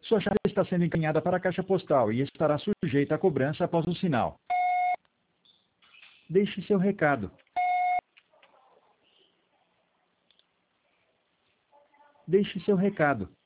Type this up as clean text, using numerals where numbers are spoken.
Sua chave está sendo encaminhada para a caixa postal e estará sujeita à cobrança após o sinal. Deixe seu recado. Deixe seu recado.